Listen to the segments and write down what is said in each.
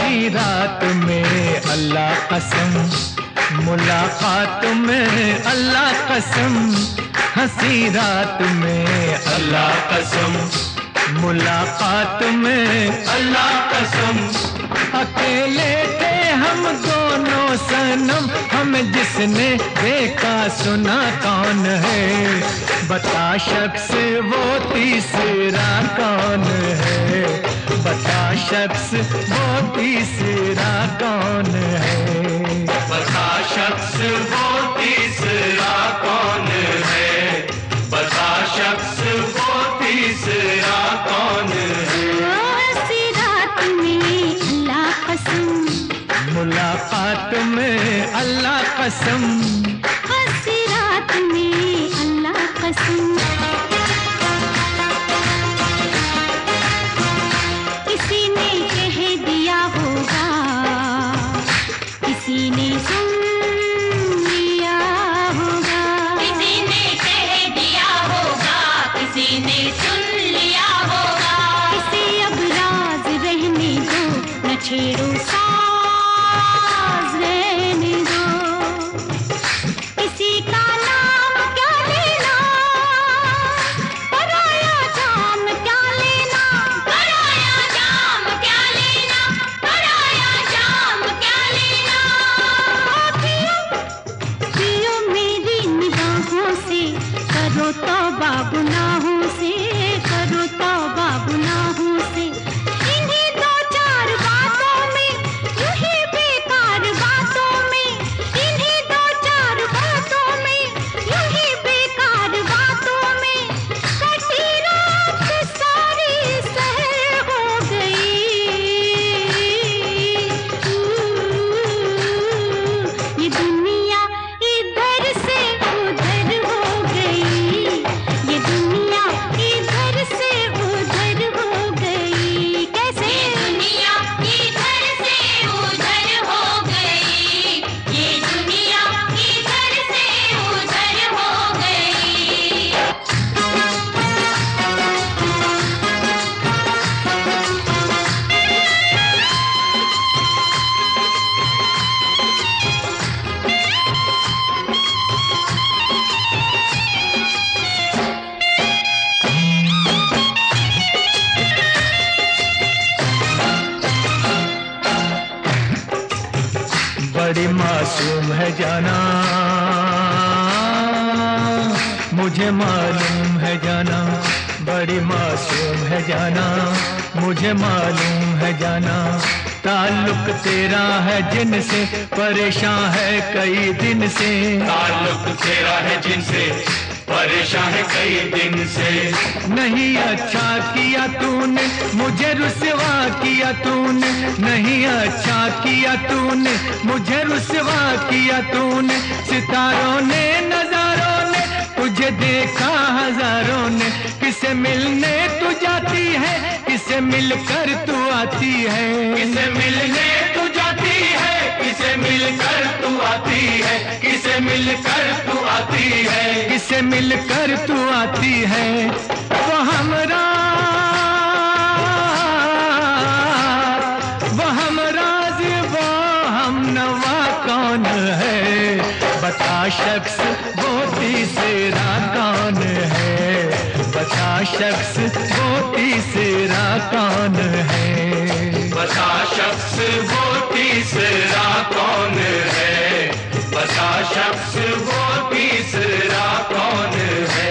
हंसी रात में अल्लाह कसम, मुलाकात में अल्लाह कसम, हंसी रात में अल्लाह कसम, मुलाकात में अल्लाह कसम। अकेले थे हम दोनों सनम, हमें जिसने देखा सुना कौन है, बता शख्स वो तीसरा कौन है, बता शख्स वो तीसरा कौन है, बता शख्स वो तीसरा कौन है, बता शख्स वो तीसरा कौन है। हंसी रात में अल्लाह कसम, मुलाकात में अल्लाह कसम, हंसी रात में अल्लाह कसम। किसी ने कह दिया होगा, किसी ने सुन लिया होगा, किसी ने कह दिया होगा, किसी ने सुन लिया होगा। इसे अब राज रहने दो, न छेड़ो साज रहने दो। किसी का नाम क्या लेना, पराया जाम क्या लेना, पराया जाम क्या लेना, पराया जाम क्या लेना। पियो पियो मेरी निगाहों से, करो तौबा गुनाहों से, करो तौबा गुनाहों से। इन्हीं दो चार बातों में, यूं ही बेकार बातों में, इन्हीं दो चार बातों में, यूं ही बेकार बातों में, कटी रात सारी सहर हो गई। ये दुनिया इधर से उधर हो गई, ये दुनिया इधर से उधर हो गई। कैसे? दुनिया इधर से उधर हो गई, ये दुनिया इधर से उधर हो गई। बड़ी मासूम है जाना, मुझे मालूम है जाना, बड़ी मासूम है जाना, मुझे मालूम है जाना। ताल्लुक तेरा है जिनसे, परेशान है कई दिन से, ताल्लुक तेरा है जिनसे, परेशान है कई दिन से। नहीं अच्छा किया तूने, मुझे रुसवा किया तूने, नहीं अच्छा किया तूने, मुझे रुसवा किया तूने। सितारों ने नजारों ने तुझे देखा हजारों ने, किसे मिलने तू जाती है, किसे मिलकर तू आती है, किसे मिलने तू जाती है, किसे मिलकर तू आती है, किसे मिलकर तू आती है, किसे मिलकर तू आती है। वो हमराज वो हम नवा कौन है, बता शख्स वो तीसरा कौन है, बता शख्स वो तीसरा कौन है, बता शख्स वो तीसरा कौन है, बता शख्स वो तीसरा कौन है।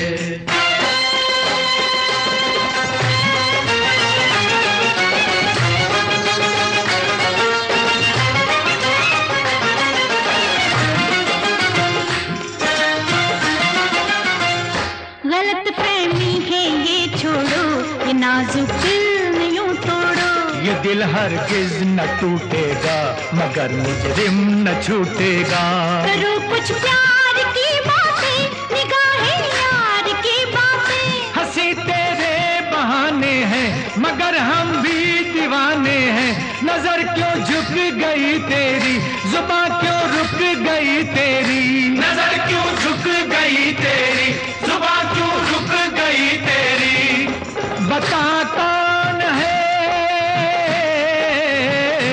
गलत फहमी है ये छोड़ो, ये नाजुक दिल यूं तोड़ो। ये दिल हरगिज न टूटेगा, मगर मुजरिम न छूटेगा। करो कुछ प्यार की बातें, निगाहें यार की बातें। हंसी तेरे बहाने हैं, मगर हम भी दीवाने हैं। नजर क्यों झुक गई तेरी, जुबां क्यों रुक गई तेरी, नजर क्यों झुक गई तेरी, जुबां क्यों रुक गई तेरी। बता कौन है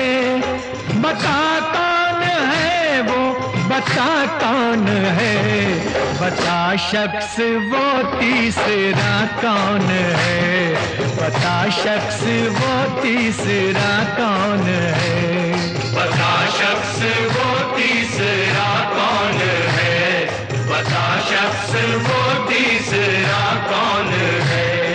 बता कौन है, बता शख्स वो तीसरा कौन है, बता शख्स वो तीसरा कौन है, बता शख्स वो तीसरा कौन है, बता शख्स वो तीसरा कौन है।